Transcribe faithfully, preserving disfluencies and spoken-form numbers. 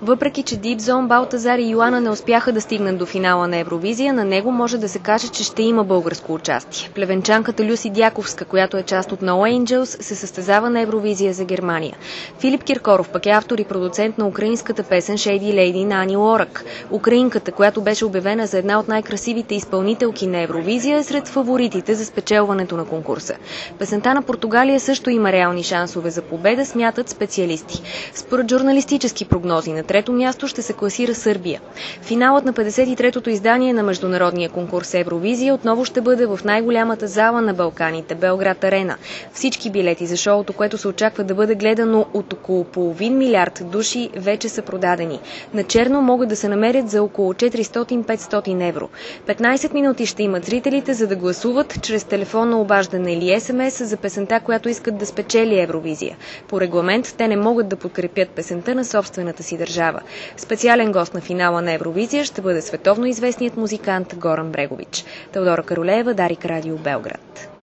Въпреки че Дипзон, Балтазар и Йоана не успяха да стигнат до финала на Евровизия, на него може да се каже, че ще има българско участие. Плевенчанката Люси Дяковска, която е част от No Angels, се състезава на Евровизия за Германия. Филип Киркоров пък е автор и продуцент на украинската песен Shady Lady на Ани Лорак. Украинката, която беше обявена за една от най-красивите изпълнителки на Евровизия, е сред фаворитите за спечелването на конкурса. Песента на Португалия също има реални шансове за победа, смятат специалисти. Според журналистически прогнози на трето място ще се класира Сърбия. Финалът на петдесет и третото издание на международния конкурс Евровизия отново ще бъде в най-голямата зала на Балканите – Белград Арена. Всички билети за шоуто, което се очаква да бъде гледано от около половин милиард души, вече са продадени. На черно могат да се намерят за около четиристотин до петстотин евро. петнайсет минути ще имат зрителите, за да гласуват чрез телефонно обаждане или ес ем ес за песента, която искат да спечели Евровизия. По регламент те не могат да подкрепят песента на собствената си държава. Специален гост на финала на Евровизия ще бъде световно известният музикант Горан Брегович. Теодора Каролеева, Дарик Радио, Белград.